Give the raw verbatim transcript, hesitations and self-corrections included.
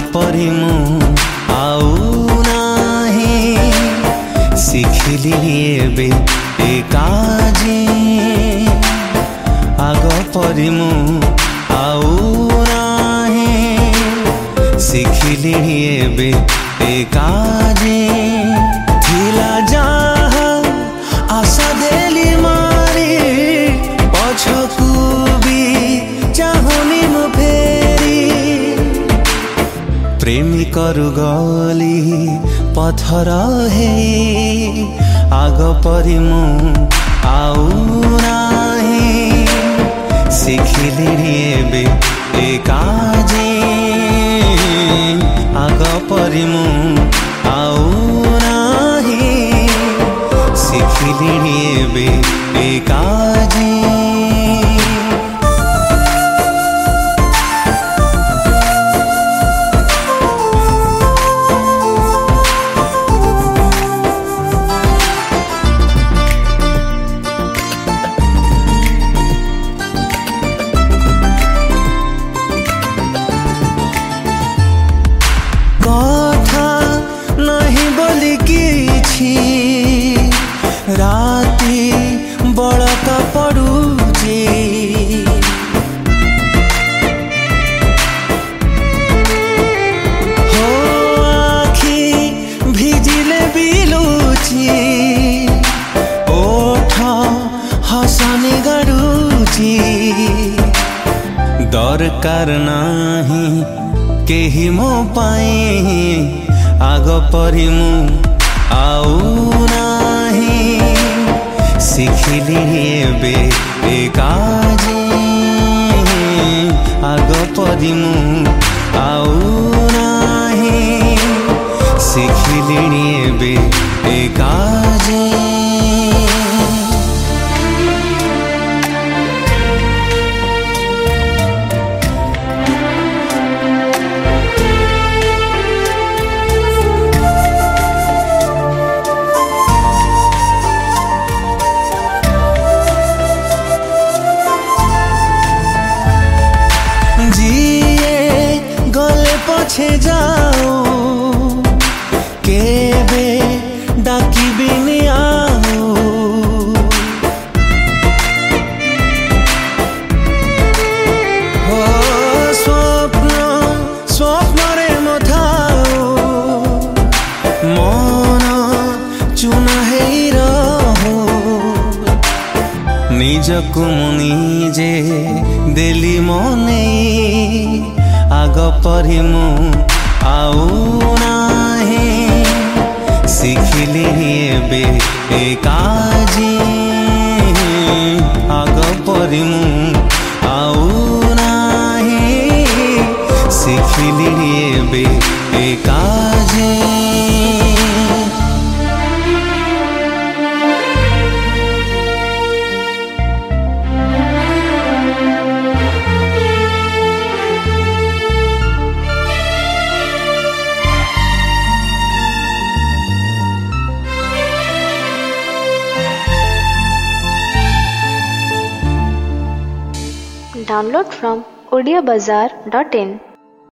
परि मु आउ नाही शिखिली एबे एकाजे आग परि मु आउ नाही शिखिली एबे एकाजे थिला जहा आशा देली मारी पछकू भी चाहुनी मु फेरी प्रेमी करु गली पथर हे आग परि मु आउ नाही शिखिली एबे एकाजे आग परि मु आउ नाही शिखिली एबे एकाजे राती बड़का पड़ुची हो आखी भिजिले बिलुची ओठ हसनी गड़ुची दरकार नाही केही मो पाए आग परि मु आउ नाही शिखिली एबे एकाजे आग परि मु आउ नाही शिखिली एबे एकाजे पछे जाओ केबे डाकी बिनी आओ हो स्वप्न स्वप्न रे मथाओ मन चुना हेई रहो निजकु निजे देली मने आग परि मु आउ नाही शिखिली एबे एकाजे आग परि मु आउ नाही शिखिली एबे एकाजे Download from odia bazaar dot in